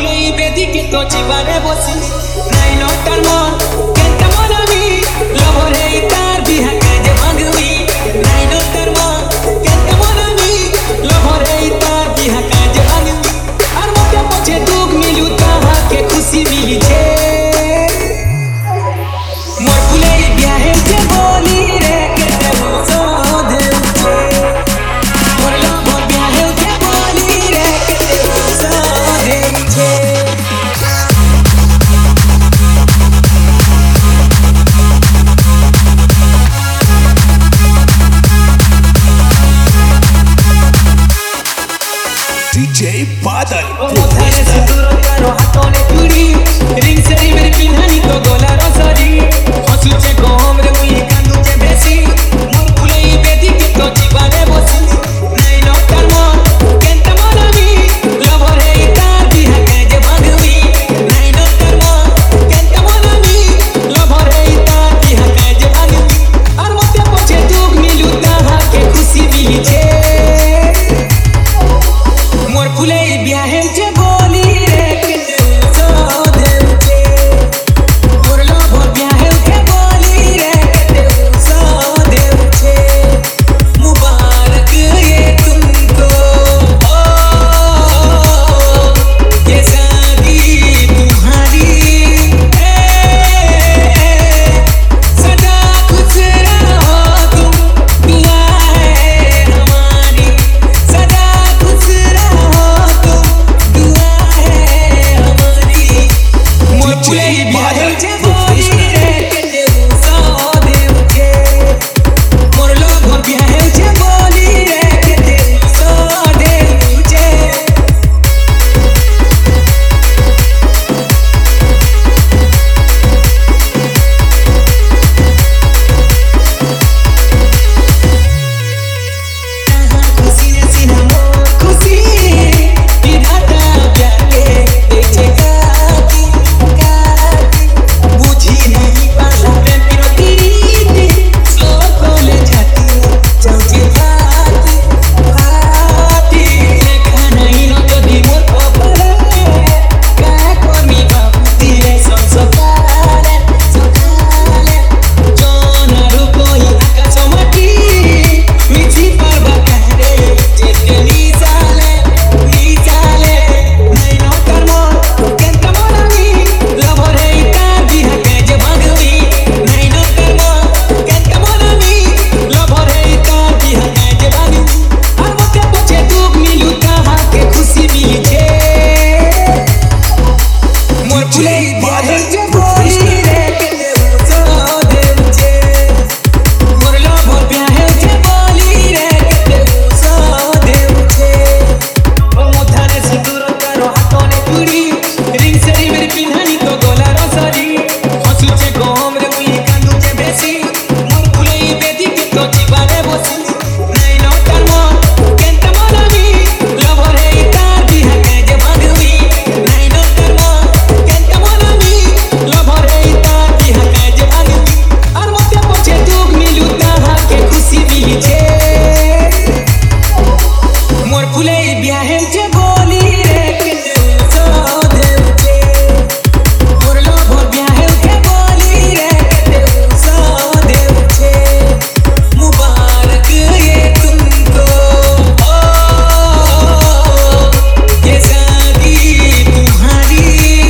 ফুলেই বেদিকে তো জীবনে বসি নাই নটার মন কেনটা মনাবি লবরে তার বিহা কাজে ভাঙবি নাই নটার মন কেনটা মনাবি লবরে তার বিহা কাজে ভাঙবি আর মতে পছে দুঃখ মিলু তাহাকে খুশি মিলিছে মোর ফুলেই বিয়াহে যে বলি রে কেতে সদ উঠে মোর লবর বিয়াহে যে বলি রে কেতে সদ উঠে DJ Badal मोथारे सिंदूर करो हाथों ने चूड़ी रिंग सरी मेरी पिन्हानी तो गोला रसरी हंसुचे गोम रे मुई कांदुचे बेसी मोर फुलेई बेदी के तो जीवाने बसी नहीं नोटर मन केनता मनाबी लवरे तार बिहा काजे भागबी नहीं नोटर मन केनता मनाबी लवरे तार बिहा काजे भागबी আর মতে পছে দুঃখ মিলু তাহাকে খুশি মিলিছে मोर फुलेई बियाहे जे बोली रे केते सद उठे मोर लभर बियाहे जे बोली रे केते सद उठे मुबारक ये तुमको ये शादी तुम्हारी सदा खुश रहो तुम दुआ है हमारी सदा खुश रहो तुम दुआ है हमारी मोर फुलेई बियाहे जे बोली रे केते सद उठे मोर लभर बियाहे जे बोली रे केते सद उठे खुशी ने सीना मोर खुशी विधाता प्याके देखे काकी बुझी नहीं पाला प्रेम पिरती सो कोले जाती जाऊची भाती लेखा नहीं न जदी मोर खबर का कमी बाबूती रे संसकारे जोनारू कोई आकाश माटी मिठी पारबा कहरे जेते निजाले नहीं नोटर मन केनता मनाबी लवरे तार बिहा काजे भागबी नहीं नोटर मन केनता मनाबी लवरे तार बिहा काजे भागबी আর মতে পছে দুঃখ মিলু তাহাকে খুশি মিলিছে মোর ফুলেই বিয়াহে যে বলি রে কেতে সদ উঠে मोर लभर बियाहे जे बोली रे केते सद उठे मोथारे सिंदूर करो हाथों ने चूड़ी रिंग सरी मेरी पिन्हानी तो गोला रसरी हंसुचे गोम रे मुई कांदुचे बेसी मोर फुलेई बेदी के तो जीवाने बसी नहीं नोटर मन केनता मनाबी लवरे तार बिहा काजे भागबी नहीं नोटर मन केनता मनाबी लवरे तार बिहा काजे भागबी আর মতে পছে দুঃখ মিলু তাহাকে খুশি মিলিছে মোর ফুলেই বিয়াহে যে বলি রে কেতে সদ উঠে মোর লভর বিয়াহে যে বলি রে কেতে সদ উঠে मुबारक ये तुमको ये शादी तुम्हारी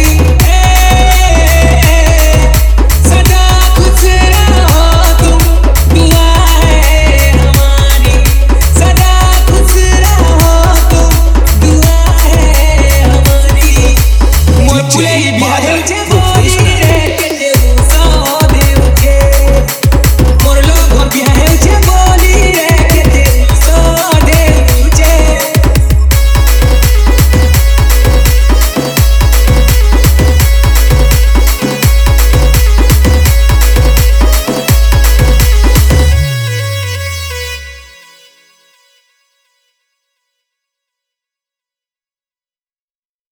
सदा खुश रहो तुम दुआ है हमारी सदा खुश रहो तुम दुआ है हमारी मोर फुलेई बियाहे जे